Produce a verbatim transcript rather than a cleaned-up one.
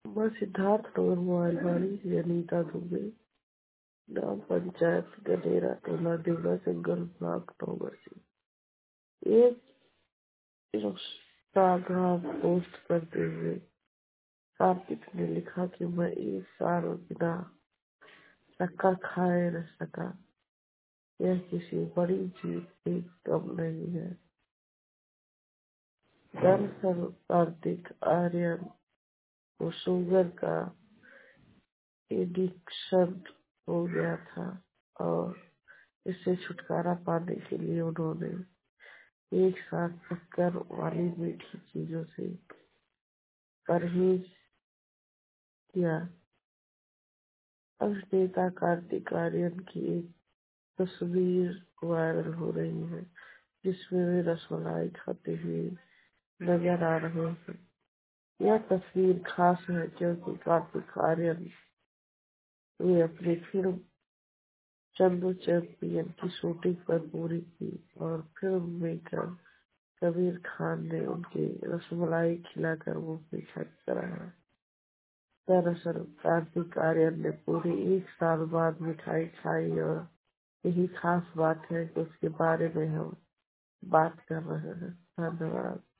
मैं सिद्धार्थ नगर मोबाइलवाड़ी से अनीता दुबे। ग्राम पंचायत गडेरा टोला देवरा जंगल ब्लॉक नौगर से। एक इंस्टाग्राम पोस्ट करते हुए कार्तिक ने लिखा कि मैं एक साल बिना धक्का खाए रह सका। यह किसी बड़ी जीत से कम नहीं है। दरअसल कार्तिक आर्यन को शुगर का एडिक्शन हो गया था और इससे छुटकारा पाने के लिए उन्होंने एक साथ शक्कर वाली मीठी चीजों से परहेज किया। अभिनेता कार्तिक आर्यन की एक तस्वीर वायरल हो रही है जिसमें वे रसमलाई खाते हुए नजर आ रहे हैं। यह तस्वीर खास है क्योंकि कार्तिक आर्यन वे अपनी फिल्म चंदू चैंपियन की शूटिंग पर पूरी की और फिल्म मेकर कबीर खान ने उनके रसमलाई खिलाकर वो पीछा कराया। दरअसल कार्तिक आर्यन ने पूरे एक साल बाद मिठाई खाई और यही खास बात है कि उसके बारे में हम बात कर रहे हैं। धन्यवाद।